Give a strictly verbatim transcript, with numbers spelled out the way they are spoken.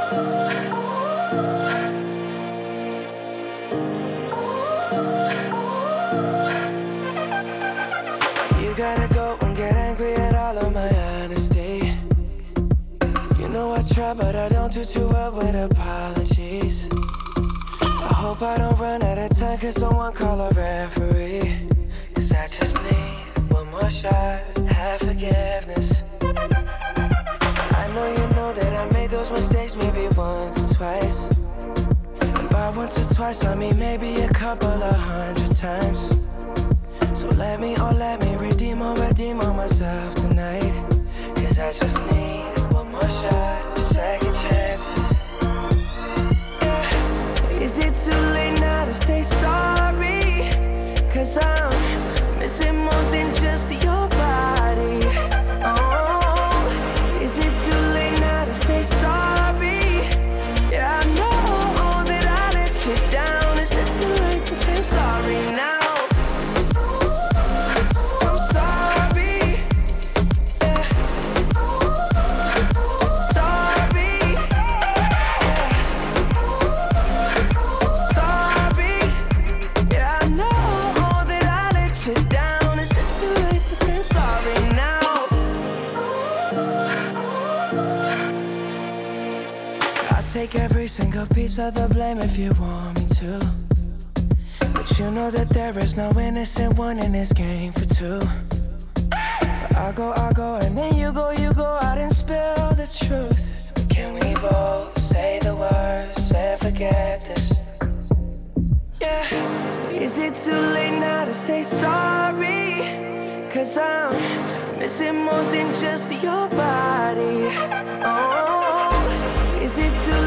You gotta go and get angry at all of my honesty. You know I try, but I don't do too well with apologies. I hope I don't run out of time, cause someone call a referee. Cause I just need one more shot, have forgiveness. I know you know that I made those mistakes maybe once or twice. And by once or twice I mean maybe a couple of hundred times. So let me, oh let me redeem or redeem on myself tonight. Cause I just need one more shot, second chances. Yeah. Is it too late now to say sorry? Cause I'm missing more than just your body. Oh, is it too late now to say sorry? Yeah, I know that I let you down. Is it too late to say I'm sorry now? Take every single piece of the blame if you want me to. But you know that there is no innocent one in this game for two. But I go, I go, and then you go, you go out and spill the truth. But can we both say the words and forget this? Yeah. Is it too late now to say sorry? Cause I'm missing more than just your body. Oh, is it too